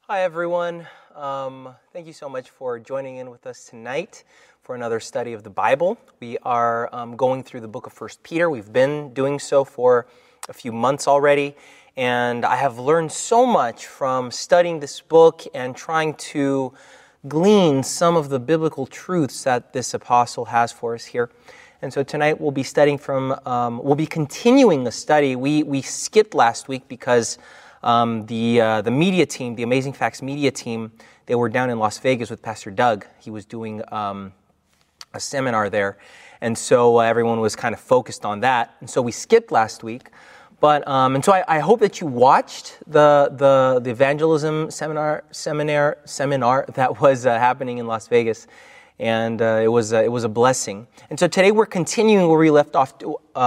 Hi, everyone. Thank you so much for joining in with us tonight for another study of the Bible. We are going through the book of 1 Peter. We've been doing so for a few months already, and I have learned so much from studying this book and trying to glean some of the biblical truths that this apostle has for us here. And so tonight we'll be studying we'll be continuing the study. We skipped last week because the media team, the Amazing Facts media team, they were down in Las Vegas with Pastor Doug. He was doing a seminar there, and so everyone was kind of focused on that. And so we skipped last week, but and so I hope that you watched the evangelism seminar that was happening in Las Vegas, and it was a blessing. And so today we're continuing where we left off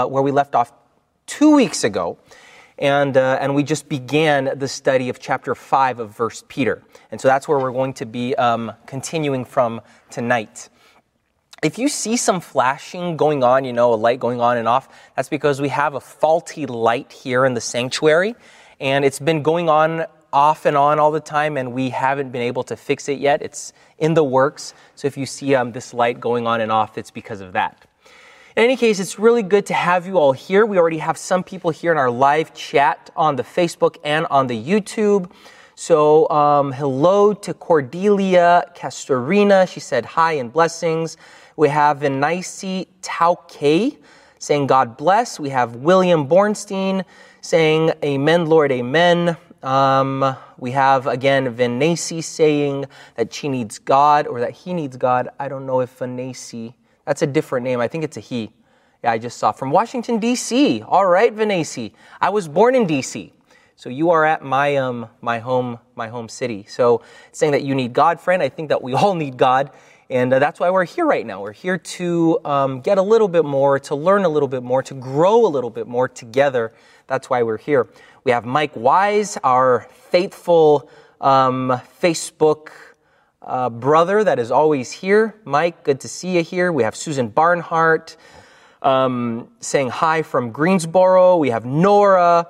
2 weeks ago. And we just began the study of chapter 5 of 1 Peter. And so that's where we're going to be continuing from tonight. If you see some flashing going on, a light going on and off, that's because we have a faulty light here in the sanctuary. And it's been going on off and on all the time, and we haven't been able to fix it yet. It's in the works. So if you see this light going on and off, it's because of that. In any case, it's really good to have you all here. We already have some people here in our live chat on the Facebook and on the YouTube. So hello to Cordelia Castorina. She said hi and blessings. We have Vinaisi Tauke saying God bless. We have William Bornstein saying amen, Lord, amen. We have, again, Vinaisi saying that she needs God or that he needs God. I don't know if Vinaisi... That's a different name. I think it's a he. Yeah, I just saw. From Washington, D.C. All right, Vinasi. I was born in D.C., so you are at my home city. So saying that you need God, friend, I think that we all need God, and that's why we're here right now. We're here to get a little bit more, to learn a little bit more, to grow a little bit more together. That's why we're here. We have Mike Wise, our faithful Facebook brother that is always here. Mike, good to see you here. We have Susan Barnhart saying hi from Greensboro. We have Nora.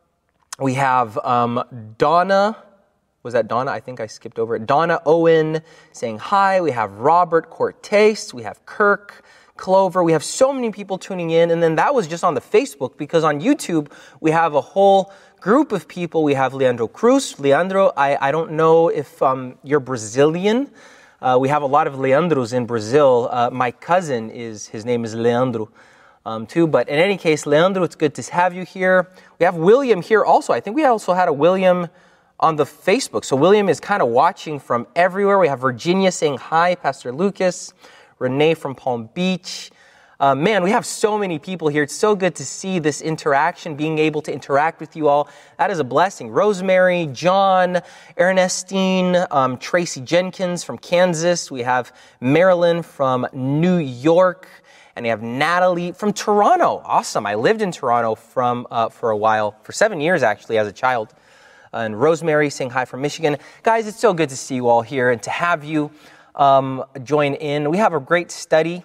We have Donna. Was that Donna? I think I skipped over it. Donna Owen saying hi. We have Robert Cortez. We have Kirk Clover. We have so many people tuning in. And then that was just on the Facebook, because on YouTube we have a whole group of people. We have Leandro Cruz. Leandro, I don't know if you're Brazilian. We have a lot of Leandros in Brazil. My cousin, his name is Leandro too. But in any case, Leandro, it's good to have you here. We have William here also. I think we also had a William on the Facebook. So William is kind of watching from everywhere. We have Virginia saying hi, Pastor Lucas. Renee from Palm Beach. Man, we have so many people here. It's so good to see this interaction, being able to interact with you all. That is a blessing. Rosemary, John, Ernestine, Tracy Jenkins from Kansas. We have Marilyn from New York. And we have Natalie from Toronto. Awesome. I lived in Toronto for a while, for 7 years actually, as a child. And Rosemary saying hi from Michigan. Guys, it's so good to see you all here and to have you join in. We have a great study.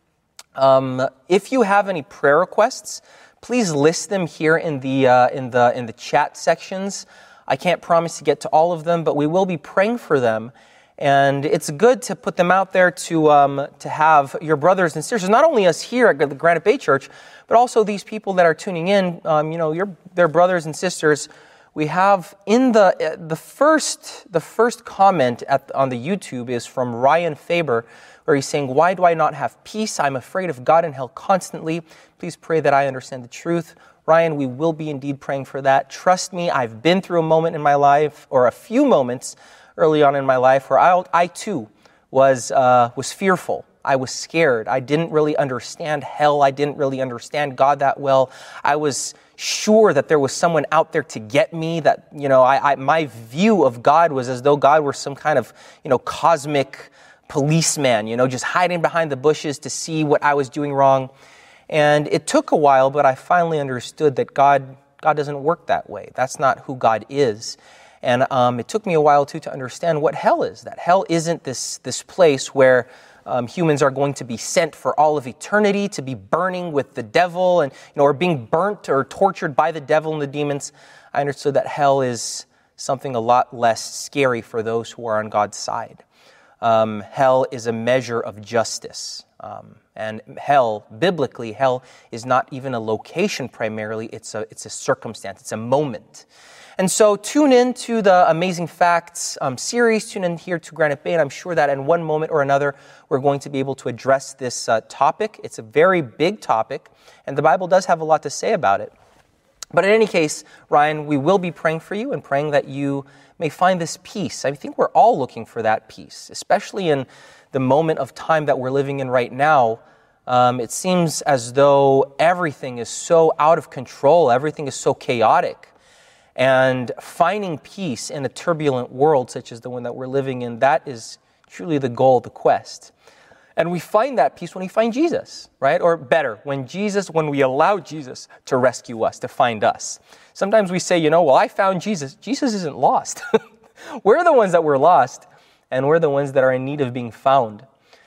If you have any prayer requests, please list them here in the chat sections. I can't promise to get to all of them, but we will be praying for them. And it's good to put them out there to have your brothers and sisters, not only us here at the Granite Bay Church, but also these people that are tuning in. Their brothers and sisters. We have in the first comment on the YouTube is from Ryan Faber, where he's saying, "Why do I not have peace? I'm afraid of God and hell constantly. Please pray that I understand the truth." Ryan, we will be indeed praying for that. Trust me, I've been through a moment in my life, or a few moments early on in my life, where I too was fearful. I was scared. I didn't really understand hell. I didn't really understand God that well. I was sure that there was someone out there to get me, that, my view of God was as though God were some kind of, cosmic policeman, just hiding behind the bushes to see what I was doing wrong. And it took a while, but I finally understood that God doesn't work that way. That's not who God is. And it took me a while, too, to understand what hell is. That hell isn't this place where humans are going to be sent for all of eternity to be burning with the devil and, or being burnt or tortured by the devil and the demons. I understood that hell is something a lot less scary for those who are on God's side. Hell is a measure of justice. And hell, biblically, hell is not even a location primarily, it's a circumstance, it's a moment. And so tune in to the Amazing Facts series, tune in here to Granite Bay, and I'm sure that in one moment or another, we're going to be able to address this topic. It's a very big topic, and the Bible does have a lot to say about it. But in any case, Ryan, we will be praying for you and praying that you may find this peace. I think we're all looking for that peace, especially in the moment of time that we're living in right now. It seems as though everything is so out of control, everything is so chaotic. And finding peace in a turbulent world such as the one that we're living in, that is truly the goal, the quest. And we find that peace when we find Jesus, right? Or better, when we allow Jesus to rescue us, to find us. Sometimes we say, well, I found Jesus. Jesus isn't lost. We're the ones that were lost, and we're the ones that are in need of being found.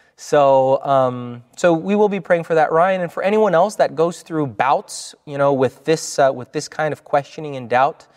So we will be praying for that, Ryan, and for anyone else that goes through bouts, with this kind of questioning and doubt.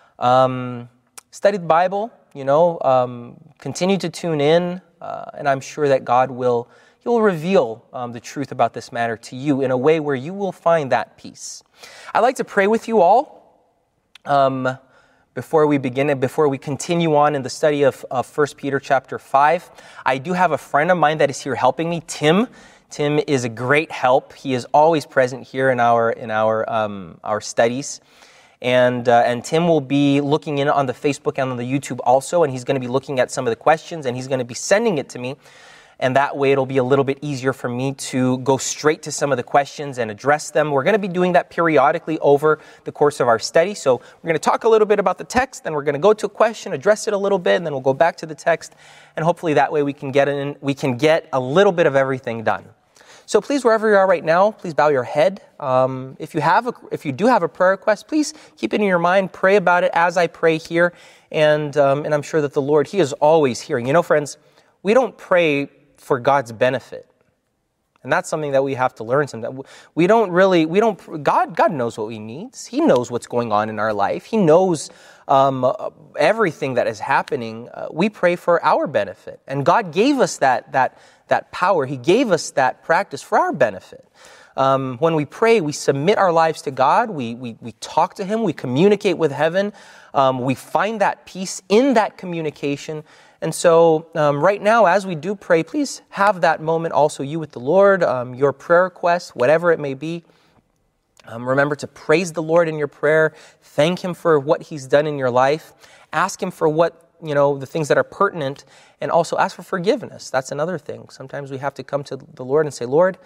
Study the Bible, continue to tune in, and I'm sure that God will reveal the truth about this matter to you in a way where you will find that peace. I'd like to pray with you all before we begin and before we continue on in the study of 1 Peter chapter 5. I do have a friend of mine that is here helping me, Tim. Tim is a great help. He is always present here in our studies. And Tim will be looking in on the Facebook and on the YouTube also, and he's going to be looking at some of the questions, and he's going to be sending it to me. And that way it'll be a little bit easier for me to go straight to some of the questions and address them. We're going to be doing that periodically over the course of our study. So we're going to talk a little bit about the text, then we're going to go to a question, address it a little bit, and then we'll go back to the text. And hopefully that way we can get a little bit of everything done. So please, wherever you are right now, please bow your head. If you do have a prayer request, please keep it in your mind. Pray about it as I pray here. And I'm sure that the Lord, He is always hearing. Friends, we don't pray for God's benefit. And that's something that we have to learn sometimes. God knows what we need. He knows what's going on in our life. He knows everything that is happening. We pray for our benefit. And God gave us that power. He gave us that practice for our benefit. When we pray, we submit our lives to God. We talk to Him. We communicate with heaven. We find that peace in that communication. And so right now, as we do pray, please have that moment also, you with the Lord, your prayer request, whatever it may be. Remember to praise the Lord in your prayer. Thank Him for what He's done in your life. Ask Him for the things that are pertinent, and also ask for forgiveness. That's another thing. Sometimes we have to come to the Lord and say, Lord,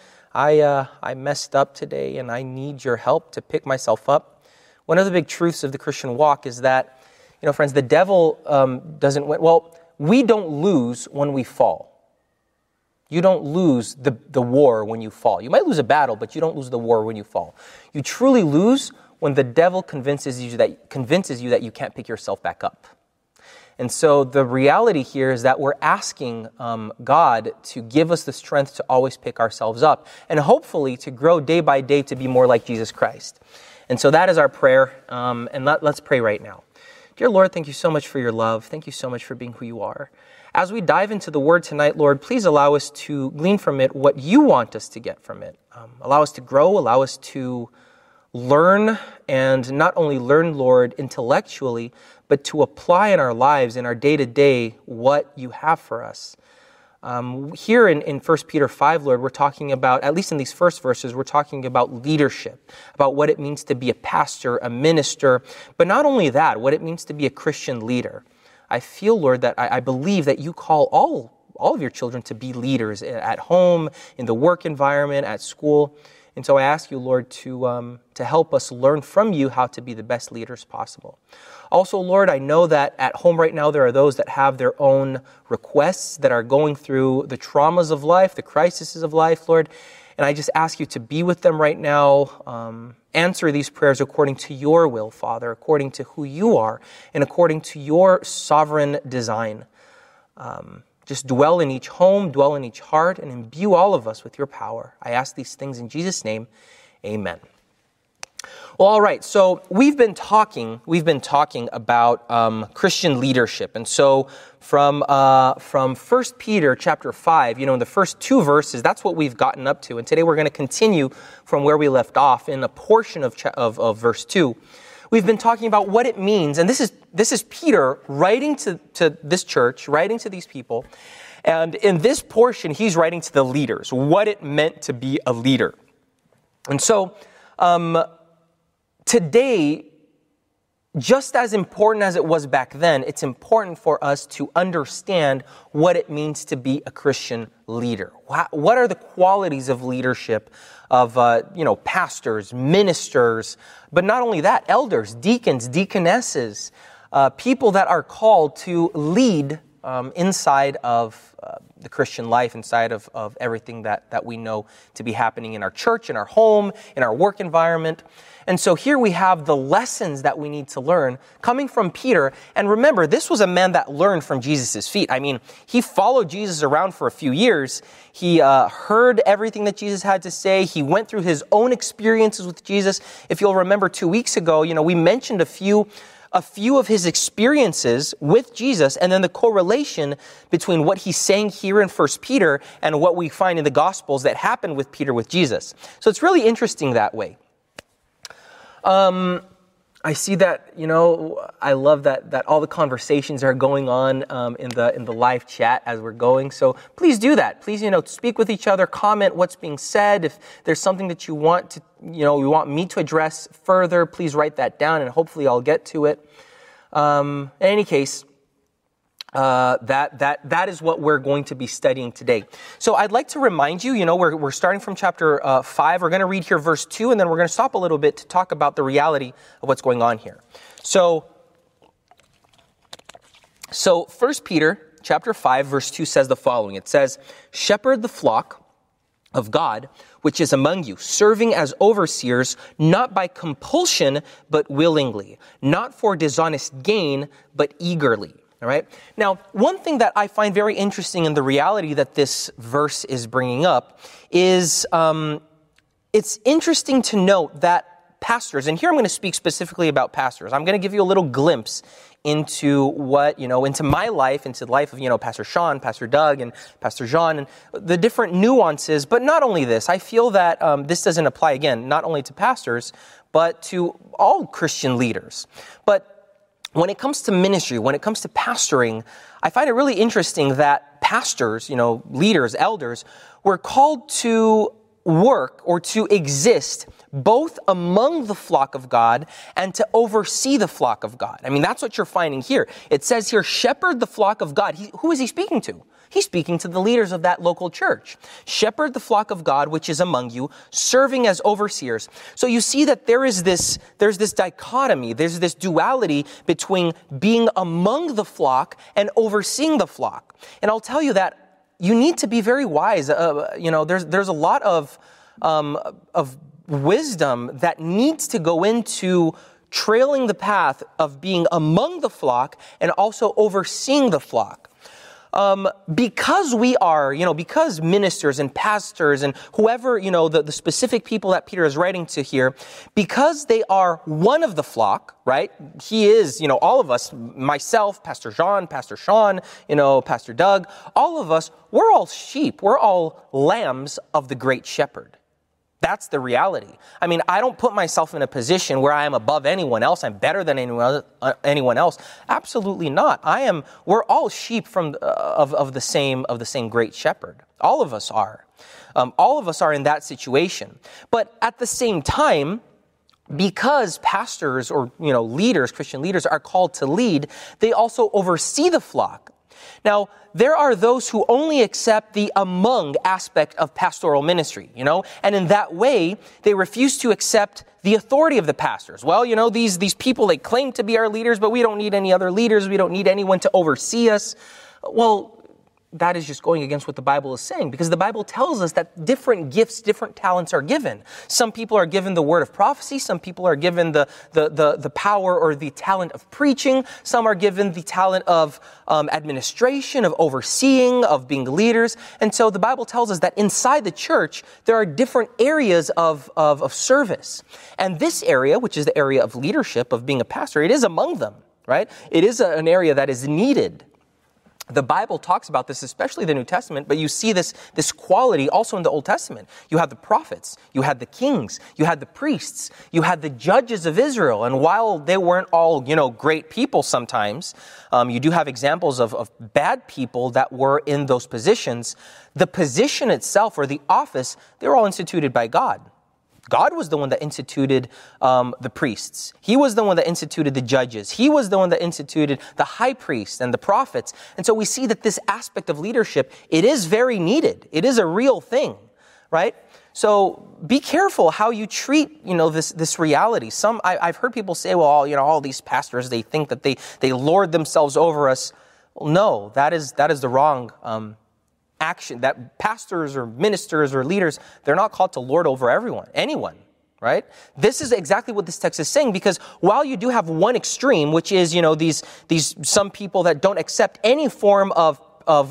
I messed up today, and I need your help to pick myself up. One of the big truths of the Christian walk is that, friends, the devil doesn't win. Well, we don't lose when we fall. You don't lose the war when you fall. You might lose a battle, but you don't lose the war when you fall. You truly lose when the devil convinces you that you can't pick yourself back up. And so the reality here is that we're asking God to give us the strength to always pick ourselves up and hopefully to grow day by day to be more like Jesus Christ. And so that is our prayer, and let's pray right now. Dear Lord, thank you so much for your love. Thank you so much for being who you are. As we dive into the Word tonight, Lord, please allow us to glean from it what you want us to get from it. Allow us to grow, allow us to learn, and not only learn, Lord, intellectually, but to apply in our lives, in our day-to-day, what you have for us. Here in 1 Peter 5, Lord, we're talking about, at least in these first verses, we're talking about leadership, about what it means to be a pastor, a minister, but not only that, what it means to be a Christian leader. I feel, Lord, that I believe that you call all of your children to be leaders at home, in the work environment, at school. And so I ask you, Lord, to help us learn from you how to be the best leaders possible. Also, Lord, I know that at home right now there are those that have their own requests, that are going through the traumas of life, the crises of life, Lord. And I just ask you to be with them right now. Answer these prayers according to your will, Father, according to who you are, and according to your sovereign design. Just dwell in each home, dwell in each heart, and imbue all of us with your power. I ask these things in Jesus' name. Amen. Well, all right. So we've been talking about Christian leadership, and so from 1 Peter chapter 5, in the first two verses, that's what we've gotten up to, and today we're going to continue from where we left off in a portion of verse 2. We've been talking about what it means, and this is Peter writing to this church, writing to these people, and in this portion, he's writing to the leaders, what it meant to be a leader. And so, today, just as important as it was back then, it's important for us to understand what it means to be a Christian leader. What are the qualities of leadership of, pastors, ministers, but not only that, elders, deacons, deaconesses, people that are called to lead inside of the Christian life, inside of everything that we know to be happening in our church, in our home, in our work environment. And so here we have the lessons that we need to learn coming from Peter. And remember, this was a man that learned from Jesus' feet. I mean, he followed Jesus around for a few years. He heard everything that Jesus had to say. He went through his own experiences with Jesus. If you'll remember 2 weeks ago, we mentioned a few of his experiences with Jesus and then the correlation between what he's saying here in 1 Peter and what we find in the Gospels that happened with Peter with Jesus. So it's really interesting that way. I see that, I love that all the conversations are going on in the live chat as we're going. So please do that. Please, speak with each other, comment what's being said. If there's something that you want to, you want me to address further, please write that down and hopefully I'll get to it. In any case, that is what we're going to be studying today. So I'd like to remind you, we're starting from chapter 5. We're going to read here verse 2, and then we're going to stop a little bit to talk about the reality of what's going on here. So 1 Peter chapter 5, verse 2 says the following. It says, "Shepherd the flock of God, which is among you, serving as overseers, not by compulsion, but willingly, not for dishonest gain, but eagerly." All right. Now, one thing that I find very interesting in the reality that this verse is bringing up is it's interesting to note that pastors, and here I'm going to speak specifically about pastors. I'm going to give you a little glimpse into what, into my life, into the life of, Pastor Sean, Pastor Doug, and Pastor Jean, and the different nuances. But not only this, I feel that this doesn't apply, again, not only to pastors, but to all Christian leaders. But when it comes to ministry, when it comes to pastoring, I find it really interesting that pastors, leaders, elders, were called to work or to exist both among the flock of God and to oversee the flock of God. I mean, that's what you're finding here. It says here, shepherd the flock of God. Who is he speaking to? He's speaking to the leaders of that local church. Shepherd the flock of God, which is among you, serving as overseers. So you see that there's this dichotomy, there's this duality between being among the flock and overseeing the flock. And I'll tell you that you need to be very wise. There's a lot of wisdom that needs to go into trailing the path of being among the flock and also overseeing the flock. Because we are, because ministers and pastors and whoever, the specific people that Peter is writing to here, because they are one of the flock, right? He is, all of us, myself, Pastor Jean, Pastor Sean, Pastor Doug, all of us, we're all sheep. We're all lambs of the great shepherd. That's the reality. I mean, I don't put myself in a position where I am above anyone else. I'm better than anyone else. Absolutely not. We're all sheep of the same great shepherd. All of us are. All of us are in that situation. But at the same time, because pastors or, leaders, Christian leaders are called to lead, they also oversee the flock. Now, there are those who only accept the among aspect of pastoral ministry, and in that way, they refuse to accept the authority of the pastors. Well, these people, they claim to be our leaders, but we don't need any other leaders. We don't need anyone to oversee us. Well, that is just going against what the Bible is saying, because the Bible tells us that different gifts, different talents are given. Some people are given the word of prophecy. Some people are given the power or the talent of preaching. Some are given the talent of administration, of overseeing, of being leaders. And so the Bible tells us that inside the church, there are different areas of service. And this area, which is the area of leadership, of being a pastor, it is among them, right? It is an area that is needed. The Bible talks about this, especially the New Testament, but you see this quality also in the Old Testament. You had the prophets, you had the kings, you had the priests, you had the judges of Israel. And while they weren't all, great people sometimes, you do have examples of bad people that were in those positions. The position itself, or the office, they were all instituted by God. God was the one that instituted the priests. He was the one that instituted the judges. He was the one that instituted the high priest and the prophets. And so we see that this aspect of leadership, it is very needed. It is a real thing, right? So be careful how you treat, this reality. I've heard people say, well, all these pastors, they think that they lord themselves over us. Well, no, that is the wrong action. That pastors or ministers or leaders, they're not called to lord over anyone, right? This is exactly what this text is saying, because while you do have one extreme, which is, these some people that don't accept any form of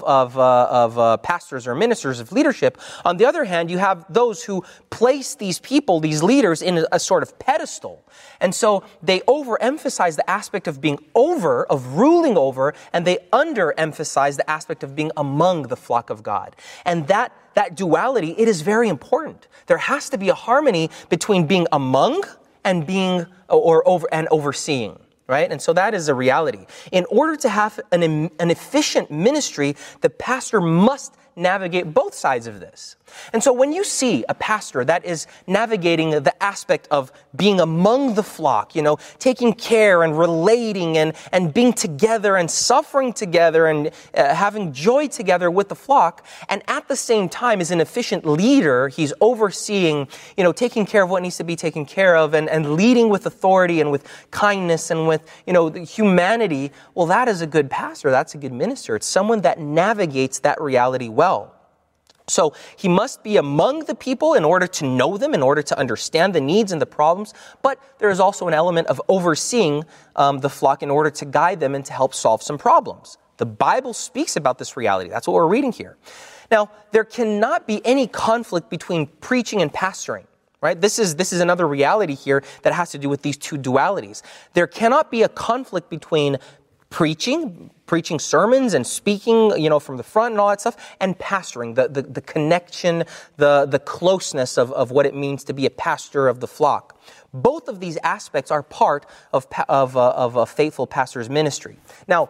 pastors or ministers of leadership. On the other hand, you have those who place these people, these leaders, in a sort of pedestal. And so they overemphasize the aspect of being of ruling over, and they underemphasize the aspect of being among the flock of God. And that duality, it is very important. There has to be a harmony between being among and being overseeing. Right? And so that is a reality. In order to have an efficient ministry, the pastor must navigate both sides of this. And so when you see a pastor that is navigating the aspect of being among the flock, taking care and relating and being together and suffering together and having joy together with the flock, and at the same time is an efficient leader, he's overseeing, taking care of what needs to be taken care of and leading with authority and with kindness and with, humanity, well, that is a good pastor. That's a good minister. It's someone that navigates that reality well. So he must be among the people in order to know them, in order to understand the needs and the problems. But there is also an element of overseeing the flock in order to guide them and to help solve some problems. The Bible speaks about this reality. That's what we're reading here. Now, there cannot be any conflict between preaching and pastoring. Right? This is another reality here that has to do with these two dualities. There cannot be a conflict between preaching sermons and speaking, from the front and all that stuff, and pastoring, the connection, the closeness of what it means to be a pastor of the flock. Both of these aspects are part of a faithful pastor's ministry. Now,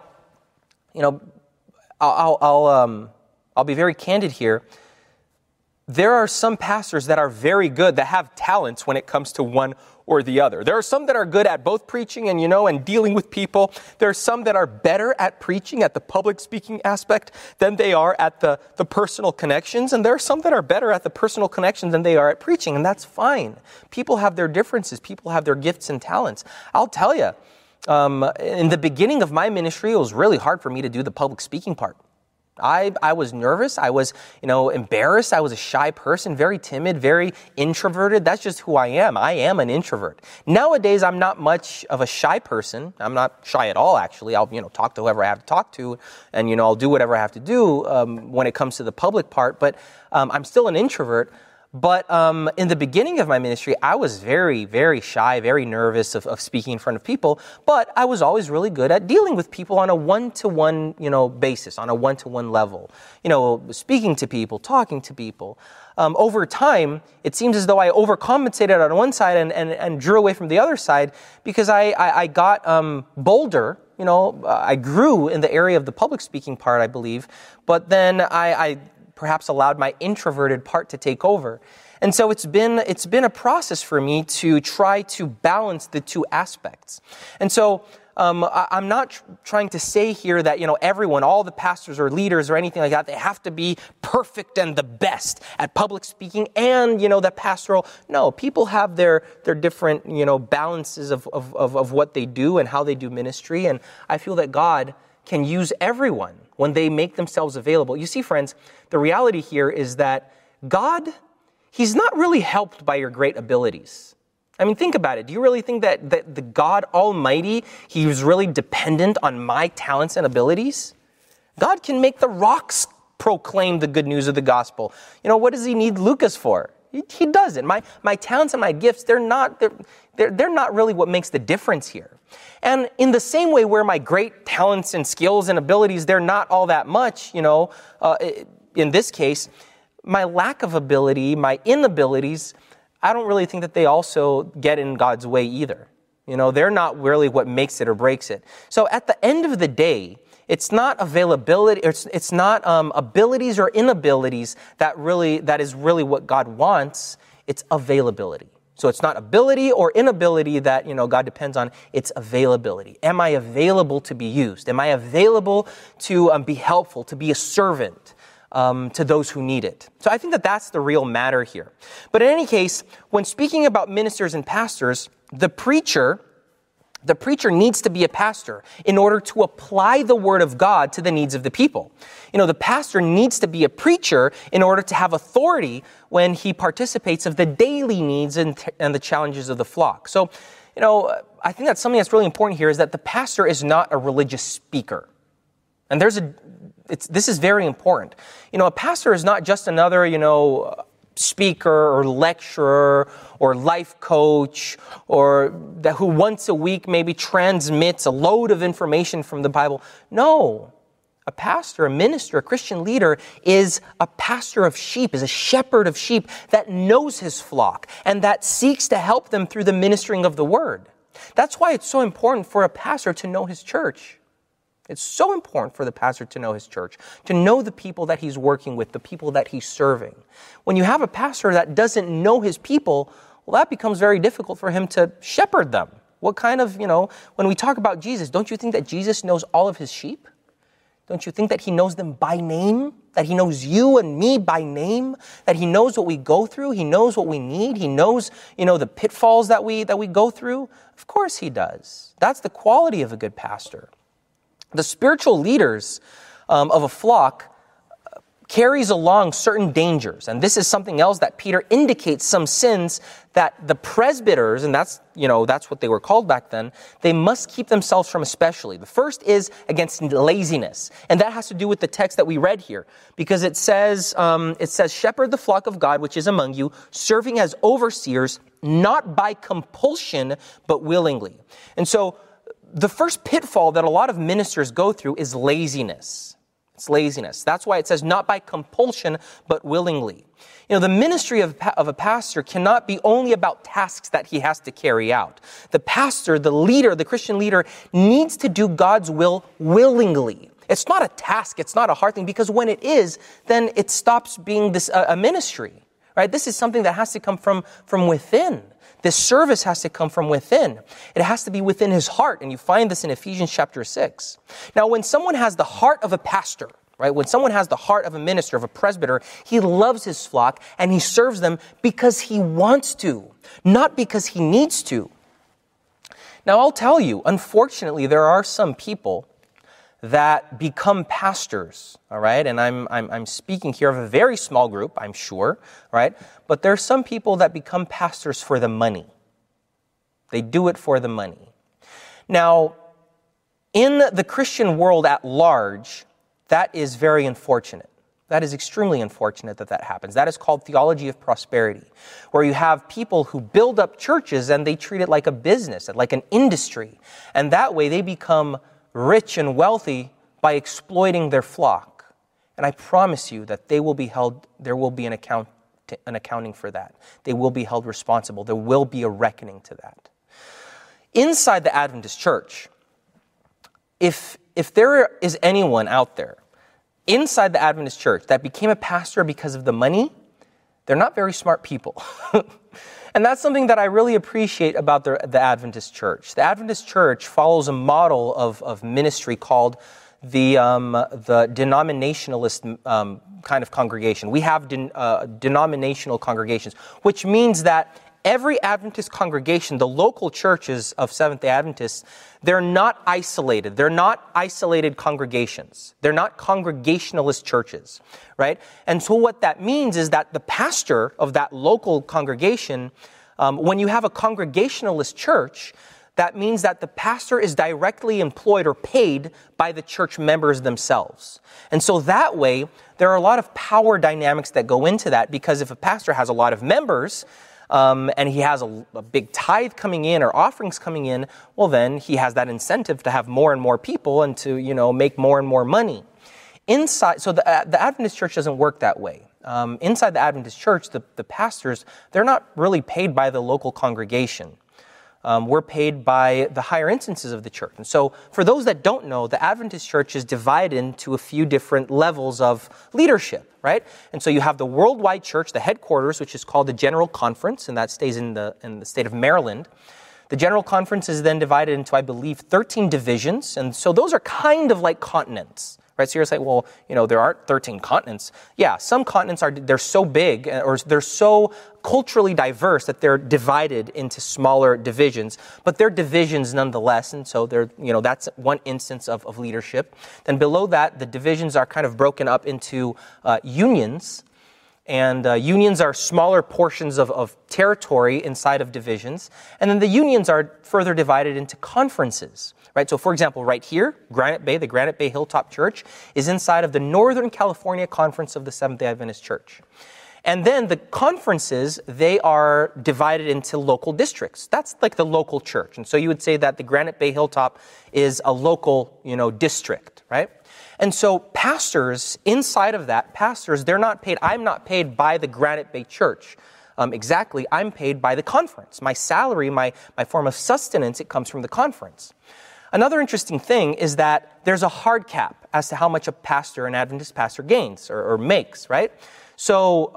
I'll be very candid here. There are some pastors that are very good, that have talents when it comes to one or the other. There are some that are good at both preaching and dealing with people. There are some that are better at preaching, at the public speaking aspect, than they are at the personal connections. And there are some that are better at the personal connections than they are at preaching. And that's fine. People have their differences. People have their gifts and talents. I'll tell you, in the beginning of my ministry, it was really hard for me to do the public speaking part. I was nervous. I was, embarrassed. I was a shy person, very timid, very introverted. That's just who I am. I am an introvert. Nowadays, I'm not much of a shy person. I'm not shy at all, actually. I'll, talk to whoever I have to talk to, and, I'll do whatever I have to do when it comes to the public part. But I'm still an introvert. But in the beginning of my ministry, I was very, very shy, very nervous of speaking in front of people. But I was always really good at dealing with people on a one-to-one, basis, on a one-to-one level. Speaking to people, talking to people. Over time, it seems as though I overcompensated on one side and drew away from the other side because I got bolder. I grew in the area of the public speaking part, I believe. But then I perhaps allowed my introverted part to take over. And so it's been a process for me to try to balance the two aspects. And so I'm not trying to say here that, everyone, all the pastors or leaders or anything like that, they have to be perfect and the best at public speaking and, that pastoral. No, people have their different, balances of what they do and how they do ministry. And I feel that God can use everyone when they make themselves available. You see, friends, the reality here is that God, He's not really helped by your great abilities. I mean, think about it. Do you really think that the God Almighty, He's really dependent on my talents and abilities? God can make the rocks proclaim the good news of the gospel. You know, what does He need Lucas for? He doesn't. My talents and my gifts, they're not really what makes the difference here. And in the same way where my great talents and skills and abilities, they're not all that much, in this case, my lack of ability, my inabilities, I don't really think that they also get in God's way either. They're not really what makes it or breaks it. So at the end of the day, it's not availability, it's not abilities or inabilities that is really what God wants. It's availability. So it's not ability or inability that, God depends on. It's availability. Am I available to be used? Am I available to be helpful, to be a servant to those who need it? So I think that that's the real matter here. But in any case, when speaking about ministers and pastors, the preacher needs to be a pastor in order to apply the word of God to the needs of the people. The pastor needs to be a preacher in order to have authority when he participates of the daily needs and the challenges of the flock. So, I think that's something that's really important here is that the pastor is not a religious speaker. And this is very important. A pastor is not just another, speaker or lecturer or life coach or who once a week maybe transmits a load of information from the Bible. No, a pastor, a minister, a Christian leader is a pastor of sheep, is a shepherd of sheep that knows his flock and that seeks to help them through the ministering of the word. That's why it's so important for a pastor to know his church. It's so important for the pastor to know his church, to know the people that he's working with, the people that he's serving. When you have a pastor that doesn't know his people, well, that becomes very difficult for him to shepherd them. What kind of, when we talk about Jesus, don't you think that Jesus knows all of his sheep? Don't you think that he knows them by name? That he knows you and me by name? That he knows what we go through? He knows what we need? He knows, the pitfalls that we go through? Of course he does. That's the quality of a good pastor. The spiritual leaders of a flock carries along certain dangers. And this is something else that Peter indicates some sins that the presbyters, and that's what they were called back then, they must keep themselves from especially. The first is against laziness. And that has to do with the text that we read here. Because it says, shepherd the flock of God, which is among you, serving as overseers, not by compulsion, but willingly. And so, the first pitfall that a lot of ministers go through is laziness. It's laziness. That's why it says not by compulsion, but willingly. The ministry of a pastor cannot be only about tasks that he has to carry out. The pastor, the leader, the Christian leader needs to do God's will willingly. It's not a task. It's not a hard thing because when it is, then it stops being a ministry, right? This is something that has to come from within. This service has to come from within. It has to be within his heart, and you find this in Ephesians chapter 6. Now, when someone has the heart of a pastor, right, when someone has the heart of a minister, of a presbyter, he loves his flock, and he serves them because he wants to, not because he needs to. Now, I'll tell you, unfortunately, there are some people that become pastors, all right? And I'm speaking here of a very small group, I'm sure, right? But there are some people that become pastors for the money. They do it for the money. Now, in the Christian world at large, that is very unfortunate. That is extremely unfortunate that happens. That is called theology of prosperity, where you have people who build up churches and they treat it like a business, like an industry. And that way they become rich and wealthy by exploiting their flock. And I promise you that there will be an accounting for that. They will be held responsible. There will be a reckoning to that. Inside the Adventist church, if there is anyone out there inside the Adventist church that became a pastor because of the money, they're not very smart people. And that's something that I really appreciate about the Adventist church. The Adventist church follows a model of ministry called the denominationalist kind of congregation. We have denominational congregations, which means that every Adventist congregation, the local churches of Seventh-day Adventists, they're not isolated. They're not isolated congregations. They're not congregationalist churches, right? And so what that means is that the pastor of that local congregation, when you have a congregationalist church, that means that the pastor is directly employed or paid by the church members themselves. And so that way, there are a lot of power dynamics that go into that, because if a pastor has a lot of members, and he has a big tithe coming in or offerings coming in, well then he has that incentive to have more and more people and to, make more and more money. So the Adventist church doesn't work that way. Inside the Adventist church, the pastors, they're not really paid by the local congregation. We're paid by the higher instances of the church. And so for those that don't know, the Adventist church is divided into a few different levels of leadership, right? And so you have the worldwide church, the headquarters, which is called the General Conference, and that stays in the state of Maryland. The General Conference is then divided into, I believe, 13 divisions. And so those are kind of like continents, right? So you're saying, well, there aren't 13 continents. Yeah, some continents they're so big, or they're so culturally diverse that they're divided into smaller divisions, but they're divisions nonetheless. And so that's one instance of leadership. Then below that, the divisions are kind of broken up into unions. And unions are smaller portions of territory inside of divisions. And then the unions are further divided into conferences, right? So for example, right here, the Granite Bay Hilltop Church is inside of the Northern California Conference of the Seventh-day Adventist Church. And then the conferences, they are divided into local districts. That's like the local church. And so you would say that the Granite Bay Hilltop is a local, district, right? And so pastors, inside of that, they're not paid. I'm not paid by the Granite Bay Church. Exactly, I'm paid by the conference. My salary, my form of sustenance, it comes from the conference. Another interesting thing is that there's a hard cap as to how much an Adventist pastor gains or makes, right? So,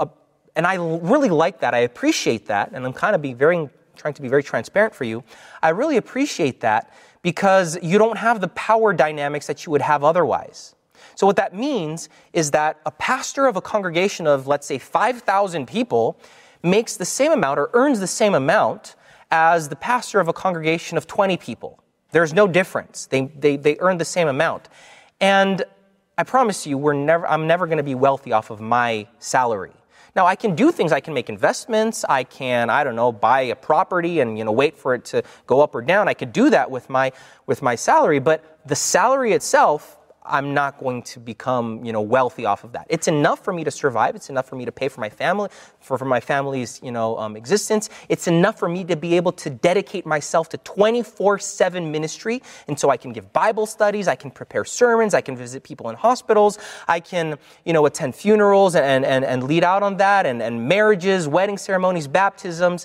and I really like that. I appreciate that, and I'm kind of trying to be very transparent for you. I really appreciate that because you don't have the power dynamics that you would have otherwise. So what that means is that a pastor of a congregation of, let's say, 5,000 people makes the same amount or earns the same amount as the pastor of a congregation of 20 people. There's no difference. They earn the same amount. And I promise you, I'm never going to be wealthy off of my salary. Now, I can do things. I can make investments. I can, buy a property and, wait for it to go up or down. I could do that with my salary. But the salary itself, I'm not going to become, wealthy off of that. It's enough for me to survive. It's enough for me to pay for my family, for my family's, existence. It's enough for me to be able to dedicate myself to 24/7 ministry. And so I can give Bible studies. I can prepare sermons. I can visit people in hospitals. I can, attend funerals and lead out on that, and marriages, wedding ceremonies, baptisms.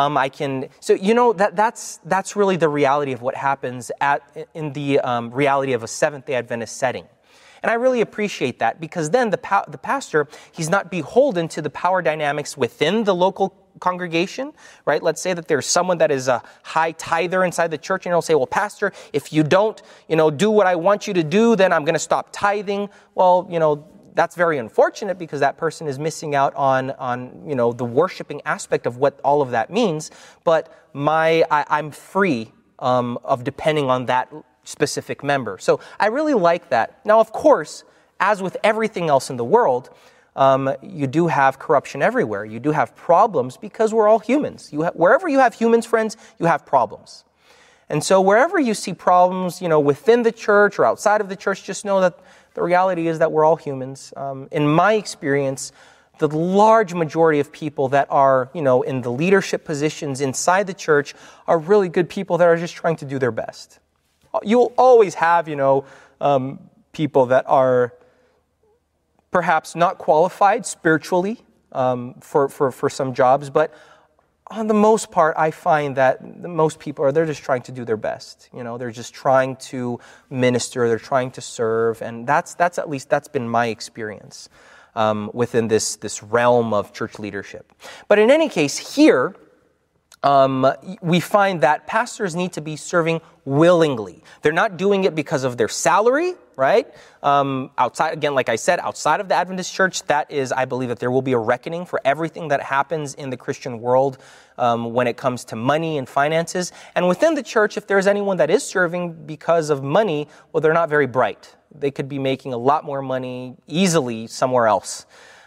That's really the reality of what happens in the reality of a Seventh-day Adventist setting. And I really appreciate that, because then the pastor, he's not beholden to the power dynamics within the local congregation, right? Let's say that there's someone that is a high tither inside the church, and he'll say, well, pastor, if you don't, do what I want you to do, then I'm going to stop tithing. Well, that's very unfortunate, because that person is missing out on the worshiping aspect of what all of that means. But I'm free of depending on that specific member. So I really like that. Now, of course, as with everything else in the world, you do have corruption everywhere. You do have problems, because we're all humans. Wherever you have humans, friends, you have problems. And so wherever you see problems, within the church or outside of the church, just know that the reality is that we're all humans. In my experience, the large majority of people that are, in the leadership positions inside the church are really good people that are just trying to do their best. You'll always have, people that are perhaps not qualified spiritually for some jobs, but on the most part, I find that most people they're just trying to do their best. They're just trying to minister, they're trying to serve, and that's been my experience within this realm of church leadership. But in any case, here, we find that pastors need to be serving willingly. They're not doing it because of their salary, right? Outside, again, like I said, outside of the Adventist church, that is, I believe that there will be a reckoning for everything that happens in the Christian world when it comes to money and finances. And within the church, if there's anyone that is serving because of money, well, they're not very bright. They could be making a lot more money easily somewhere else.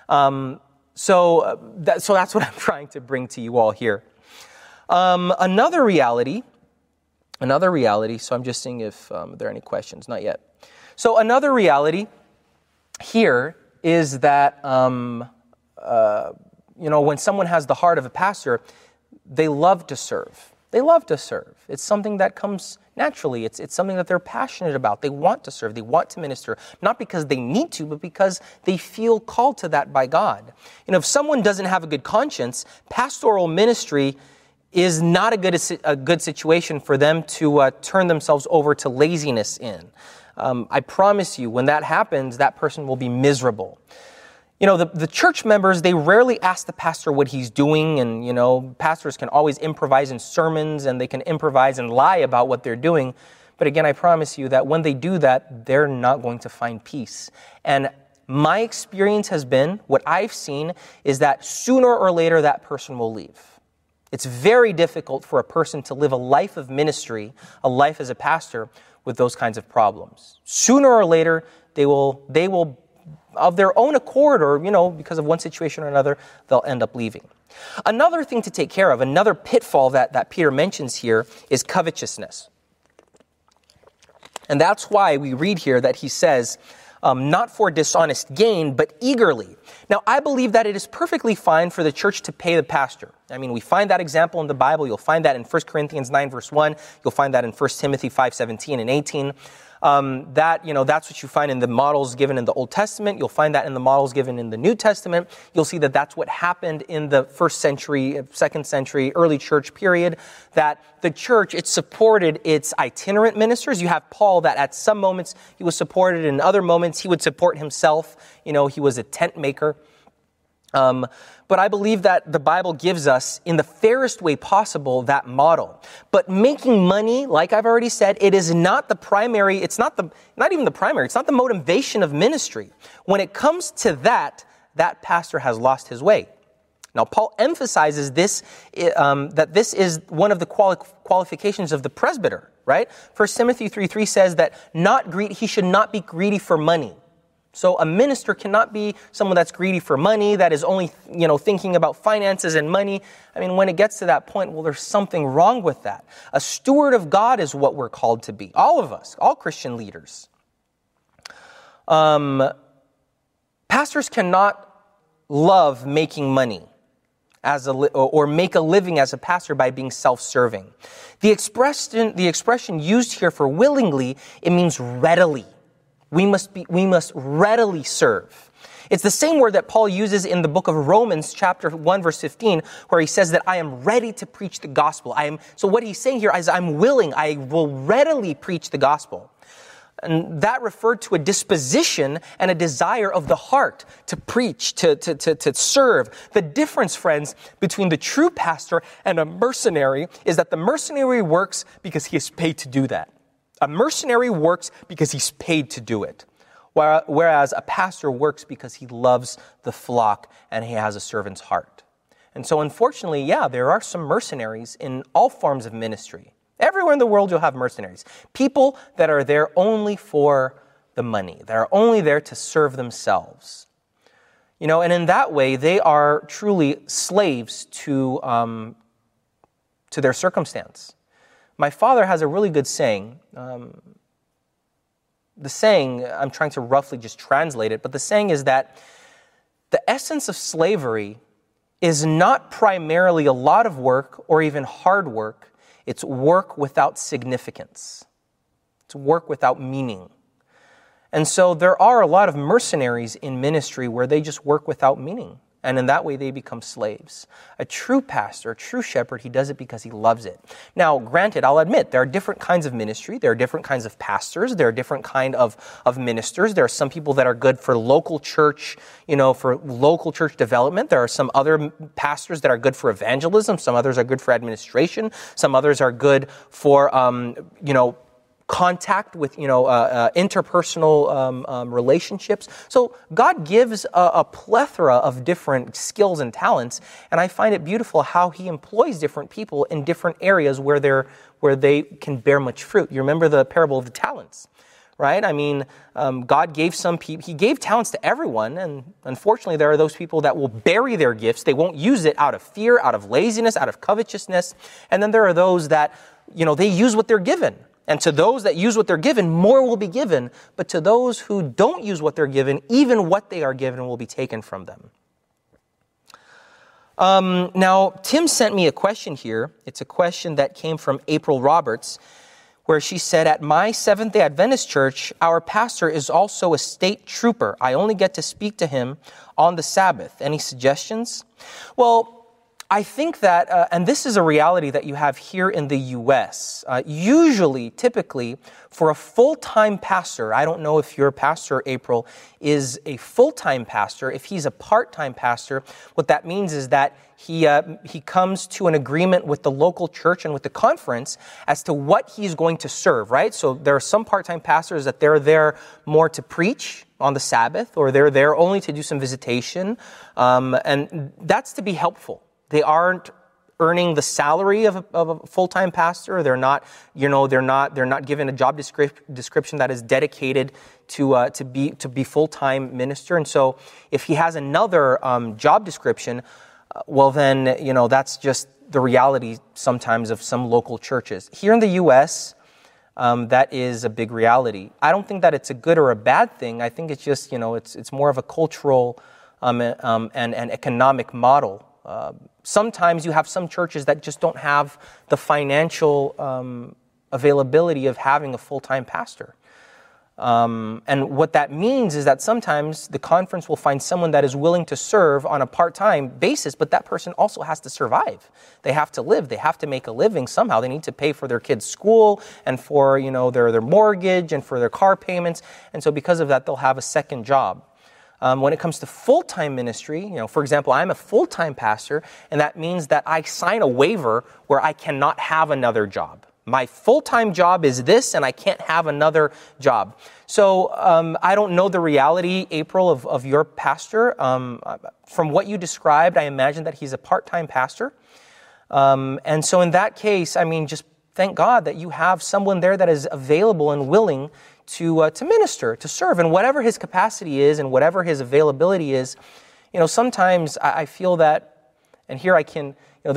So that's what I'm trying to bring to you all here. Another reality, so I'm just seeing if there are any questions, not yet. So another reality here is that, when someone has the heart of a pastor, they love to serve. They love to serve. It's something that comes naturally. It's something that they're passionate about. They want to serve. They want to minister, not because they need to, but because they feel called to that by God. If someone doesn't have a good conscience, pastoral ministry is not a good situation for them to turn themselves over to laziness in. I promise you, when that happens, that person will be miserable. The church members, they rarely ask the pastor what he's doing, and, pastors can always improvise in sermons, and they can improvise and lie about what they're doing. But again, I promise you that when they do that, they're not going to find peace. And my experience has been, what I've seen, is that sooner or later, that person will leave. It's very difficult for a person to live a life of ministry, a life as a pastor, with those kinds of problems. Sooner or later, they will, of their own accord, or, because of one situation or another, they'll end up leaving. Another thing to take care of, another pitfall that Peter mentions here, is covetousness. And that's why we read here that he says, not for dishonest gain, but eagerly. Now, I believe that it is perfectly fine for the church to pay the pastor. We find that example in the Bible. You'll find that in 1 Corinthians 9, verse 1. You'll find that in 1 Timothy 5, 17 and 18. That's what you find in the models given in the Old Testament. You'll find that in the models given in the New Testament. You'll see that that's what happened in the first century, second century, early church period, that the church, it supported its itinerant ministers. You have Paul that at some moments he was supported, in other moments he would support himself. He was a tent maker. But I believe that the Bible gives us, in the fairest way possible, that model. But making money, like I've already said, it is not the primary, it's not even the primary, it's not the motivation of ministry. When it comes to that pastor has lost his way. Now, Paul emphasizes this, that this is one of the qualifications of the presbyter, right? 1 Timothy 3:3 says that he should not be greedy for money. So a minister cannot be someone that's greedy for money, that is only, thinking about finances and money. When it gets to that point, well, there's something wrong with that. A steward of God is what we're called to be. All of us, all Christian leaders. Pastors cannot love making money or make a living as a pastor by being self-serving. The expression used here for willingly, it means readily. We must readily serve. It's the same word that Paul uses in the book of Romans, chapter 1, verse 15, where he says that I am ready to preach the gospel. So what he's saying here is I'm willing, I will readily preach the gospel. And that referred to a disposition and a desire of the heart to preach, to serve. The difference, friends, between the true pastor and a mercenary is that the mercenary works because he is paid to do that. A mercenary works because he's paid to do it, whereas a pastor works because he loves the flock and he has a servant's heart. And so unfortunately, there are some mercenaries in all forms of ministry. Everywhere in the world you'll have mercenaries. People that are there only for the money. That are only there to serve themselves. And in that way, they are truly slaves to their circumstance. My father has a really good saying. The saying, I'm trying to roughly just translate it, but the saying is that the essence of slavery is not primarily a lot of work or even hard work. It's work without significance. It's work without meaning. And so there are a lot of mercenaries in ministry where they just work without meaning. And in that way, they become slaves. A true pastor, a true shepherd, he does it because he loves it. Now, granted, I'll admit, there are different kinds of ministry. There are different kinds of pastors. There are different kind of ministers. There are some people that are good for local church, for local church development. There are some other pastors that are good for evangelism. Some others are good for administration. Some others are good for, contact with, interpersonal relationships. So God gives a plethora of different skills and talents, and I find it beautiful how he employs different people in different areas where they can bear much fruit. You remember the parable of the talents, right? I mean, God gave some people, he gave talents to everyone, and unfortunately there are those people that will bury their gifts. They won't use it out of fear, out of laziness, out of covetousness. And then there are those that, they use what they're given. And to those that use what they're given, more will be given. But to those who don't use what they're given, even what they are given will be taken from them. Now, Tim sent me a question here. It's a question that came from April Roberts, where she said, at my Seventh-day Adventist church, our pastor is also a state trooper. I only get to speak to him on the Sabbath. Any suggestions? Well, I think that, and this is a reality that you have here in the U.S., typically, for a full-time pastor, I don't know if your pastor, April, is a full-time pastor. If he's a part-time pastor, what that means is that he comes to an agreement with the local church and with the conference as to what he's going to serve, right? So there are some part-time pastors that they're there more to preach on the Sabbath, or they're there only to do some visitation, and that's to be helpful. They aren't earning the salary of a full-time pastor. They're not, they're not given a job description that is dedicated to be full-time minister. And so, if he has another job description, well then, that's just the reality sometimes of some local churches. Here in the U.S., that is a big reality. I don't think that it's a good or a bad thing. I think it's just, it's more of a cultural and economic model. Sometimes you have some churches that just don't have the financial availability of having a full-time pastor. And what that means is that sometimes the conference will find someone that is willing to serve on a part-time basis, but that person also has to survive. They have to live. They have to make a living somehow. They need to pay for their kids' school and for, their mortgage and for their car payments. And so because of that, they'll have a second job. When it comes to full-time ministry, for example, I'm a full-time pastor, and that means that I sign a waiver where I cannot have another job. My full-time job is this, and I can't have another job. So I don't know the reality, April, of your pastor. From what you described, I imagine that he's a part-time pastor. And so in that case, just thank God that you have someone there that is available and willing to minister, to serve, and whatever his capacity is and whatever his availability is. Sometimes I feel that, and here I can,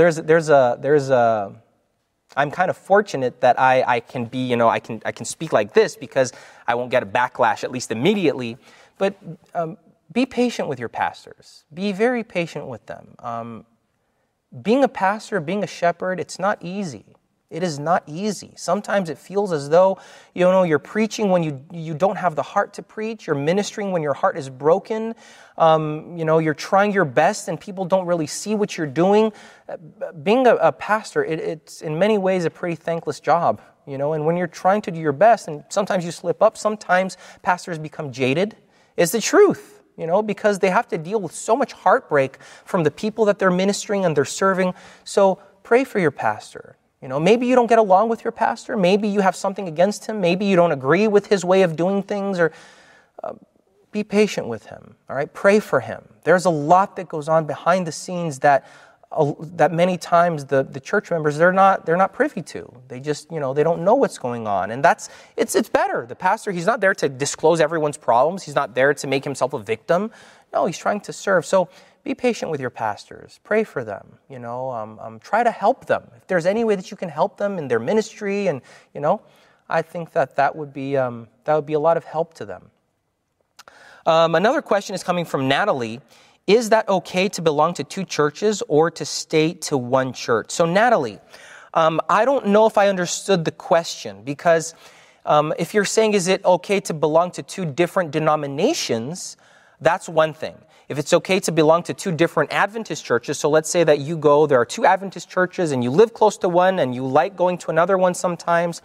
I'm kind of fortunate that I can be, I can speak like this because I won't get a backlash, at least immediately. But be patient with your pastors. Be very patient with them. Being a pastor, being a shepherd, it's not easy. It is not easy. Sometimes it feels as though, you're preaching when you don't have the heart to preach. You're ministering when your heart is broken. You're trying your best and people don't really see what you're doing. Being a pastor, it's in many ways a pretty thankless job, and when you're trying to do your best and sometimes you slip up, sometimes pastors become jaded. It's the truth, because they have to deal with so much heartbreak from the people that they're ministering and they're serving. So pray for your pastor. Maybe you don't get along with your pastor. Maybe you have something against him. Maybe you don't agree with his way of doing things. Or be patient with him. All right, pray for him. There's a lot that goes on behind the scenes that many times the church members they're not privy to. They just they don't know what's going on, and it's better. The pastor, he's not there to disclose everyone's problems. He's not there to make himself a victim. No, he's trying to serve. So be patient with your pastors. Pray for them. Try to help them. If there's any way that you can help them in their ministry, and I think that would be a lot of help to them. Another question is coming from Natalie. Is that okay to belong to two churches or to stay to one church? So Natalie, I don't know if I understood the question, because if you're saying is it okay to belong to two different denominations, that's one thing. If it's okay to belong to two different Adventist churches, so let's say that there are two Adventist churches and you live close to one and you like going to another one sometimes,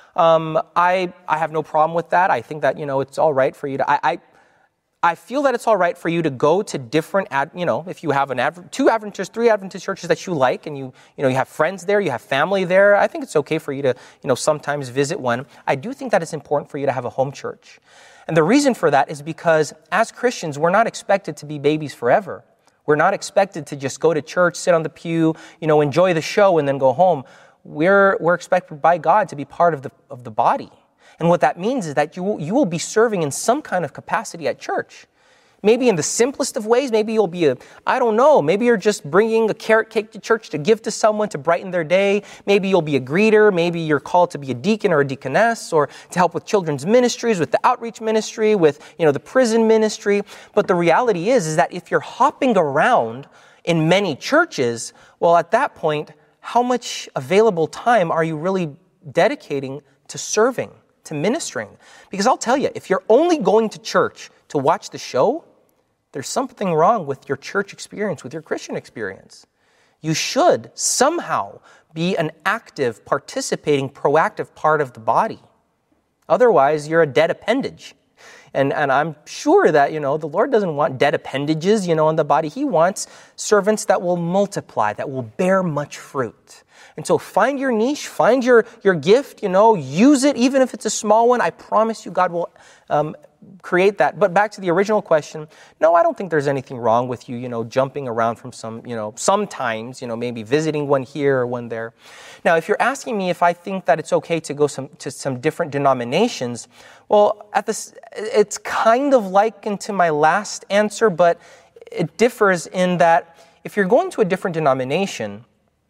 I have no problem with that. I think that, it's all right for you to, I feel that it's all right for you to go to different, if you have two Adventist, three Adventist churches that you like, and you have friends there, you have family there, I think it's okay for you to, sometimes visit one. I do think that it's important for you to have a home church. And the reason for that is because as Christians, we're not expected to be babies forever. We're not expected to just go to church, sit on the pew, enjoy the show and then go home. We're expected by God to be part of the body. And what that means is that you will be serving in some kind of capacity at church. Maybe in the simplest of ways, maybe you'll be maybe you're just bringing a carrot cake to church to give to someone to brighten their day. Maybe you'll be a greeter. Maybe you're called to be a deacon or a deaconess or to help with children's ministries, with the outreach ministry, with, the prison ministry. But the reality is that if you're hopping around in many churches, well, at that point, how much available time are you really dedicating to serving, to ministering? Because I'll tell you, if you're only going to church to watch the show, there's something wrong with your church experience, with your Christian experience. You should somehow be an active, participating, proactive part of the body. Otherwise, you're a dead appendage. And I'm sure that, the Lord doesn't want dead appendages, in the body. He wants servants that will multiply, that will bear much fruit. And so find your niche, find your gift, use it, even if it's a small one. I promise you God will create that. But back to the original question, no, I don't think there's anything wrong with you, jumping around from sometimes, maybe visiting one here or one there. Now, if you're asking me if I think that it's okay to go to some different denominations, well, it's kind of likened to my last answer, but it differs in that if you're going to a different denomination,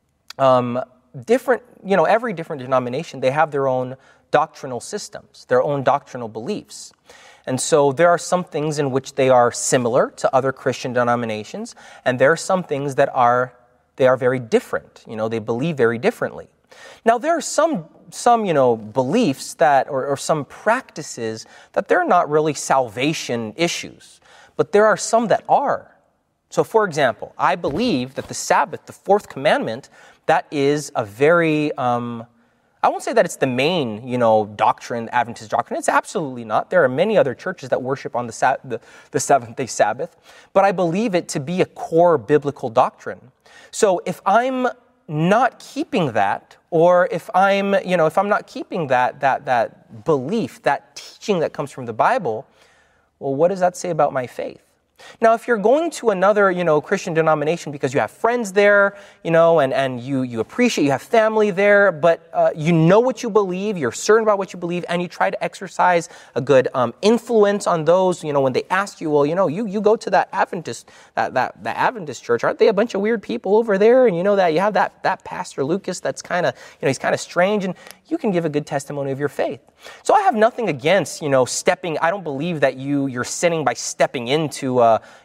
every different denomination, they have their own doctrinal systems, their own doctrinal beliefs. And so there are some things in which they are similar to other Christian denominations, and there are some things that they are very different. They believe very differently. Now, there are some beliefs that, or some practices that they're not really salvation issues, but there are some that are. So, for example, I believe that the Sabbath, the fourth commandment, that is a very, I won't say that it's the main, doctrine, Adventist doctrine. It's absolutely not. There are many other churches that worship on the seventh-day Sabbath, but I believe it to be a core biblical doctrine. So if I'm not keeping that, or if I'm not keeping that belief, that teaching that comes from the Bible, well, what does that say about my faith? Now, if you're going to another, Christian denomination because you have friends there, and you appreciate, you have family there, but you know what you believe, you're certain about what you believe, and you try to exercise a good influence on those, when they ask you, well, you go to that Adventist, that Adventist church, aren't they a bunch of weird people over there? And that you have that Pastor Lucas that's kind of, he's kind of strange, and you can give a good testimony of your faith. So I have nothing against, stepping. I don't believe that you're sinning by stepping into,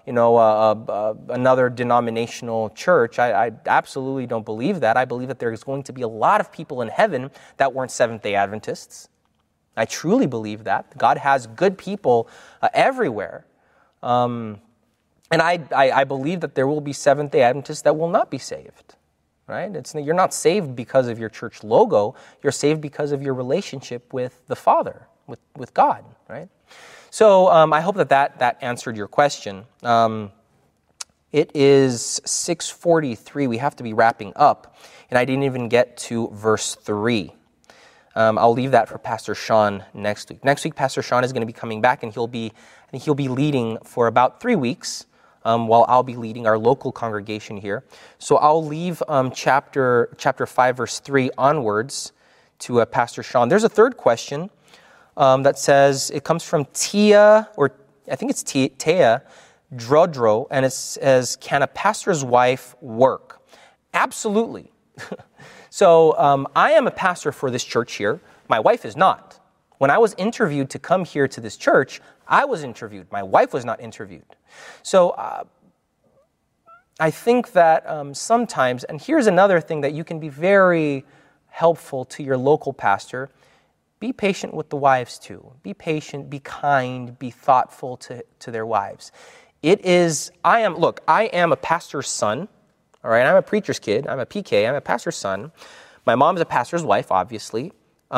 another denominational church. I absolutely don't believe that. I believe that there is going to be a lot of people in heaven that weren't Seventh-day Adventists. I truly believe that. God has good people everywhere. And I believe that there will be Seventh-day Adventists that will not be saved. Right? You're not saved because of your church logo. You're saved because of your relationship with the Father, with God, right? So I hope that answered your question. It is 6:43. We have to be wrapping up, and I didn't even get to verse 3. I'll leave that for Pastor Sean next week. Next week, Pastor Sean is going to be coming back, and he'll be leading for about 3 weeks. While I'll be leading our local congregation here. So I'll leave chapter 5, verse 3 onwards to Pastor Sean. There's a third question that says, it comes from Tia, or I think it's Tia Drodro, and it says, can a pastor's wife work? Absolutely. So I am a pastor for this church here. My wife is not. When I was interviewed to come here to this church, I was interviewed. My wife was not interviewed. So I think that sometimes, and here's another thing that you can be very helpful to your local pastor, be patient with the wives too. Be patient, be kind, be thoughtful to their wives. I am a pastor's son, all right? I'm a preacher's kid. I'm a PK. I'm a pastor's son. My mom's a pastor's wife, obviously.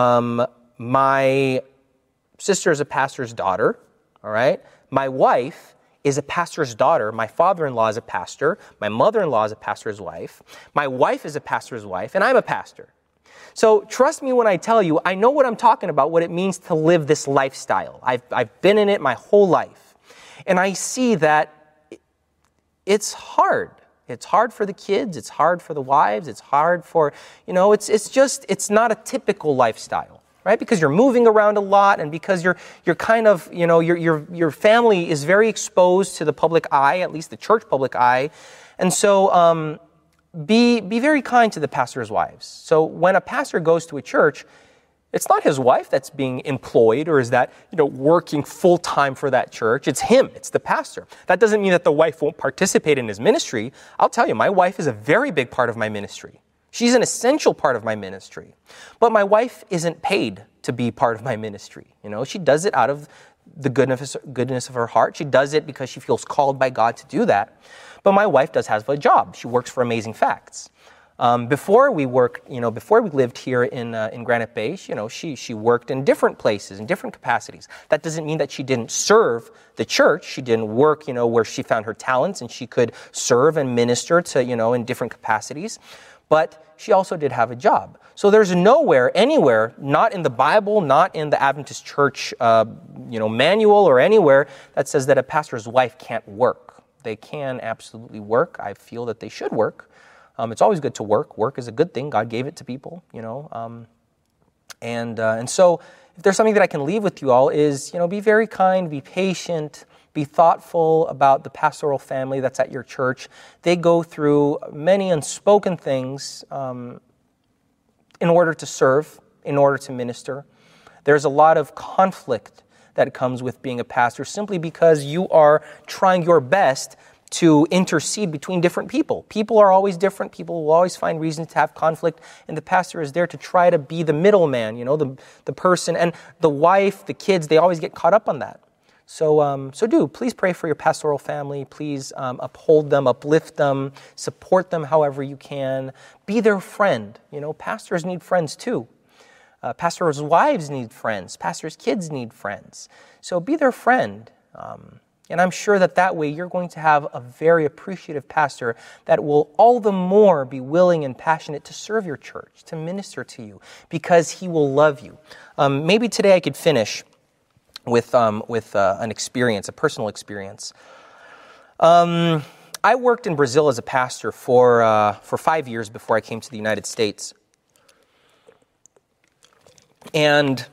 My sister is a pastor's daughter, all right? My wife is a pastor's daughter. My father-in-law is a pastor. My mother-in-law is a pastor's wife. My wife is a pastor's wife, and I'm a pastor. So trust me when I tell you, I know what I'm talking about, what it means to live this lifestyle. I've been in it my whole life. And I see that it's hard. It's hard for the kids. It's hard for the wives. It's hard for, it's not a typical lifestyle, right? Because you're moving around a lot, and because you're kind of, your family is very exposed to the public eye, at least the church public eye. And so, be very kind to the pastor's wives. So when a pastor goes to a church, it's not his wife that's being employed or is that, working full-time for that church. It's him. It's the pastor. That doesn't mean that the wife won't participate in his ministry. I'll tell you, my wife is a very big part of my ministry. She's an essential part of my ministry. But my wife isn't paid to be part of my ministry. She does it out of the goodness of her heart. She does it because she feels called by God to do that. But my wife does have a job. She works for Amazing Facts. Before we lived here in Granite Bay, she worked in different places, in different capacities. That doesn't mean that she didn't serve the church. She didn't work, where she found her talents and she could serve and minister to, in different capacities. But she also did have a job. So there's nowhere, anywhere, not in the Bible, not in the Adventist church, manual or anywhere that says that a pastor's wife can't work. They can absolutely work. I feel that they should work. It's always good to work. Work is a good thing. God gave it to people, And so if there's something that I can leave with you all is, be very kind, be patient, be thoughtful about the pastoral family that's at your church. They go through many unspoken things in order to serve, in order to minister. There's a lot of conflict that comes with being a pastor simply because you are trying your best to intercede between different people. People are always different. People will always find reasons to have conflict, and the pastor is there to try to be the middleman, the person, and the wife, the kids, they always get caught up on that. So please pray for your pastoral family. Please uphold them, uplift them, support them however you can. Be their friend. Pastors need friends too. Pastors' wives need friends. Pastors' kids need friends. So be their friend. And I'm sure that way you're going to have a very appreciative pastor that will all the more be willing and passionate to serve your church, to minister to you, because he will love you. Maybe today I could finish with an experience, a personal experience. I worked in Brazil as a pastor for 5 years before I came to the United States. And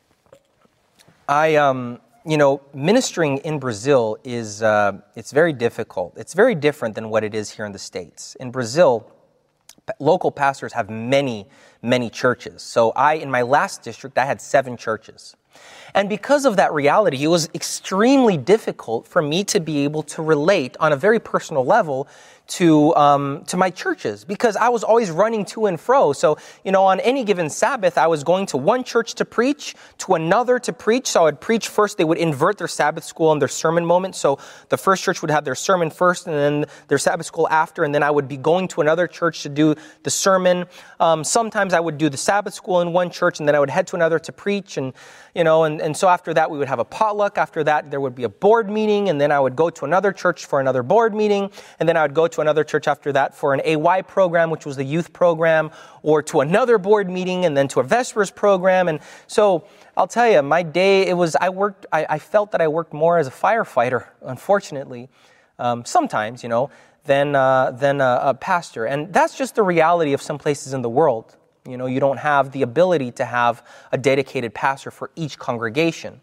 ministering in Brazil is, it's very difficult. It's very different than what it is here in the States. In Brazil, local pastors have many, many churches. So in my last district, I had 7 churches. And because of that reality, it was extremely difficult for me to be able to relate on a very personal level to my churches, because I was always running to and fro. So, on any given Sabbath, I was going to one church to preach, to another to preach. So I would preach first. They would invert their Sabbath school and their sermon moment. So the first church would have their sermon first and then their Sabbath school after. And then I would be going to another church to do the sermon. Sometimes I would do the Sabbath school in one church and then I would head to another to preach. And so after that, we would have a potluck. After that, there would be a board meeting. And then I would go to another church for another board meeting. And then I would go to another church after that for an AY program, which was the youth program, or to another board meeting, and then to a Vespers program. And so I'll tell you, my day, I felt that I worked more as a firefighter, unfortunately, sometimes, than a pastor. And that's just the reality of some places in the world. You don't have the ability to have a dedicated pastor for each congregation.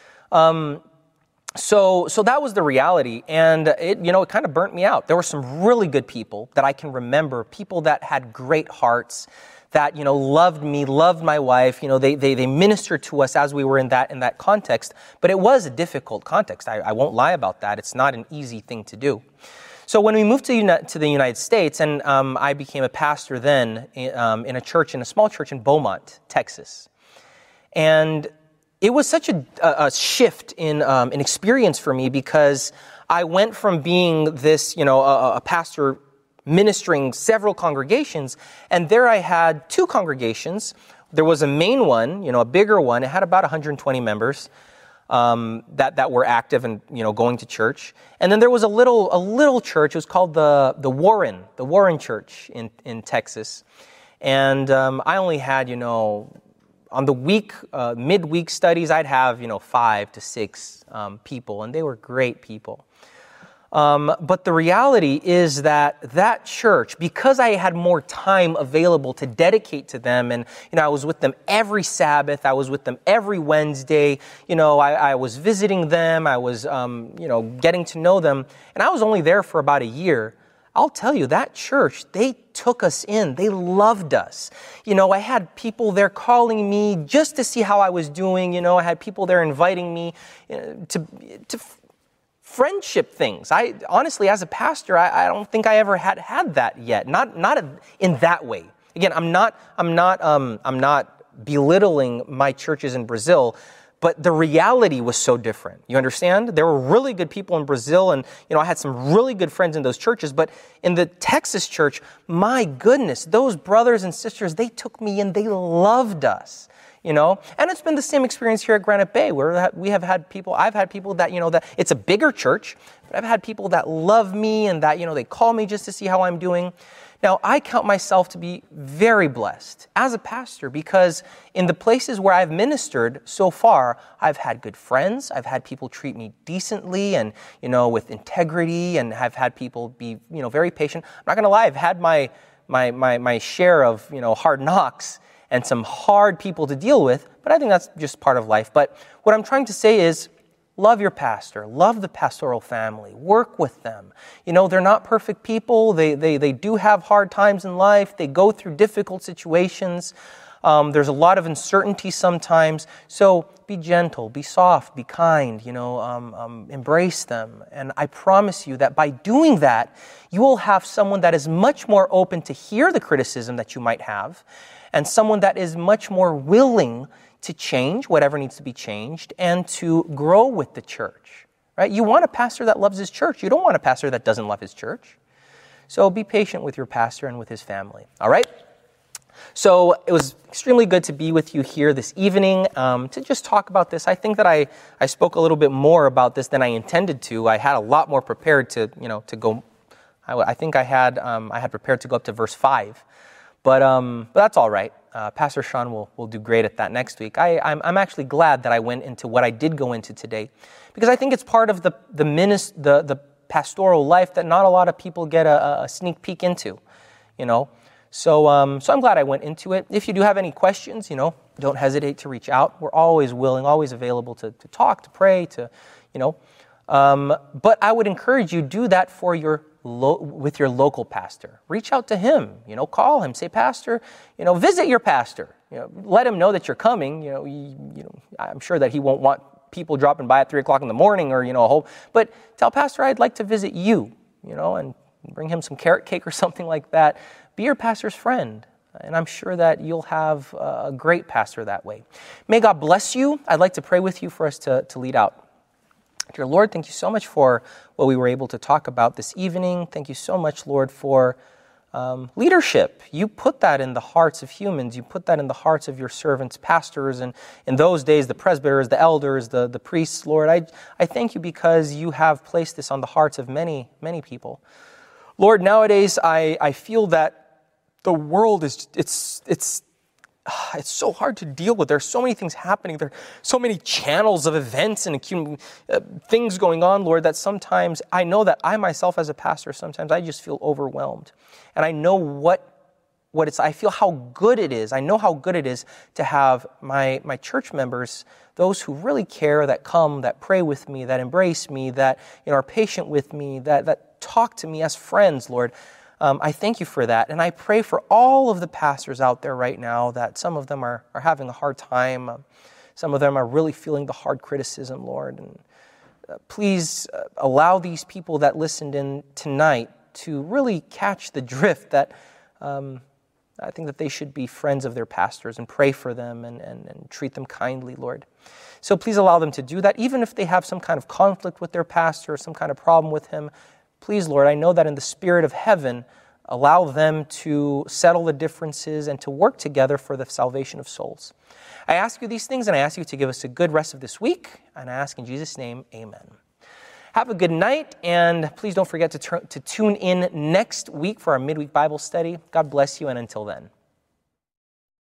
So that was the reality, and it kind of burnt me out. There were some really good people that I can remember, people that had great hearts, that, loved me, loved my wife. They ministered to us as we were in that context, but it was a difficult context. I won't lie about that. It's not an easy thing to do. So when we moved to the United States, and I became a pastor then in a small church in Beaumont, Texas. And it was such a shift in an experience for me, because I went from being this, a pastor ministering several congregations, and there I had two congregations. There was a main one, a bigger one. It had about 120 members that were active and going to church. And then there was a little church. It was called the Warren Church in Texas. And I only had on the midweek studies, I'd have 5 to 6 people, and they were great people. But the reality is that church, because I had more time available to dedicate to them, and I was with them every Sabbath, I was with them every Wednesday, I was visiting them, I was getting to know them, and I was only there for about a year. I'll tell you, that church, they took us in. They loved us. I had people there calling me just to see how I was doing. I had people there inviting me to friendship things. I honestly, as a pastor, I don't think I ever had that yet. Not in that way. Again, I'm not belittling my churches in Brazil, but the reality was so different. You understand? There were really good people in Brazil, and I had some really good friends in those churches. But in the Texas church, my goodness, those brothers and sisters, they took me in. They loved us. And it's been the same experience here at Granite Bay, where we have had people. I've had people that that it's a bigger church, but I've had people that love me and that they call me just to see how I'm doing. Now, I count myself to be very blessed as a pastor, because in the places where I've ministered so far, I've had good friends. I've had people treat me decently and, with integrity, and I've had people be, very patient. I'm not going to lie, I've had my share of, hard knocks and some hard people to deal with, but I think that's just part of life. But what I'm trying to say is, love your pastor. Love the pastoral family. Work with them. They're not perfect people. They do have hard times in life. They go through difficult situations. There's a lot of uncertainty sometimes. So be gentle, be soft, be kind, embrace them. And I promise you that by doing that, you will have someone that is much more open to hear the criticism that you might have, and someone that is much more willing to change whatever needs to be changed and to grow with the church, right? You want a pastor that loves his church. You don't want a pastor that doesn't love his church. So be patient with your pastor and with his family, all right? So it was extremely good to be with you here this evening to just talk about this. I think that I spoke a little bit more about this than I intended to. I had a lot more prepared to go. I think I had prepared to go up to verse 5, but that's all right. Pastor Sean will do great at that next week. I'm actually glad that I went into what I did go into today, because I think it's part of the pastoral life that not a lot of people get a sneak peek into, So I'm glad I went into it. If you do have any questions, don't hesitate to reach out. We're always willing, always available to talk, to pray, But I would encourage you, do that for with your local pastor. Reach out to him, call him, say, Pastor, visit your pastor, let him know that you're coming. I'm sure that he won't want people dropping by at 3:00 in the morning or, but tell Pastor, I'd like to visit you, and bring him some carrot cake or something like that. Be your pastor's friend. And I'm sure that you'll have a great pastor that way. May God bless you. I'd like to pray with you for us to lead out. Dear Lord, thank you so much for what we were able to talk about this evening. Thank you so much, Lord, for leadership. You put that in the hearts of humans. You put that in the hearts of your servants, pastors, and in those days, the presbyters, the elders, the priests. Lord, I thank you because you have placed this on the hearts of many, many people. Lord, nowadays, I feel that the world it's so hard to deal with. There's so many things happening. There are so many channels of events and things going on, Lord, that sometimes I know that I myself as a pastor, sometimes I just feel overwhelmed. And I know what it's, I feel how good it is. I know how good it is to have my church members, those who really care, that come, that pray with me, that embrace me, that are patient with me, that talk to me as friends, Lord. I thank you for that. And I pray for all of the pastors out there right now, that some of them are having a hard time. Some of them are really feeling the hard criticism, Lord. And please allow these people that listened in tonight to really catch the drift that I think that they should be friends of their pastors and pray for them and treat them kindly, Lord. So please allow them to do that, even if they have some kind of conflict with their pastor or some kind of problem with him. Please, Lord, I know that in the spirit of heaven, allow them to settle the differences and to work together for the salvation of souls. I ask you these things, and I ask you to give us a good rest of this week, and I ask in Jesus' name, amen. Have a good night, and please don't forget to tune in next week for our midweek Bible study. God bless you, and until then.